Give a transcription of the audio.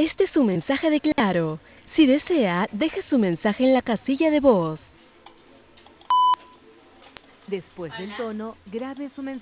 Este es su mensaje de Claro. Si desea, deje su mensaje en la casilla de voz. Después del tono, grabe su mensaje.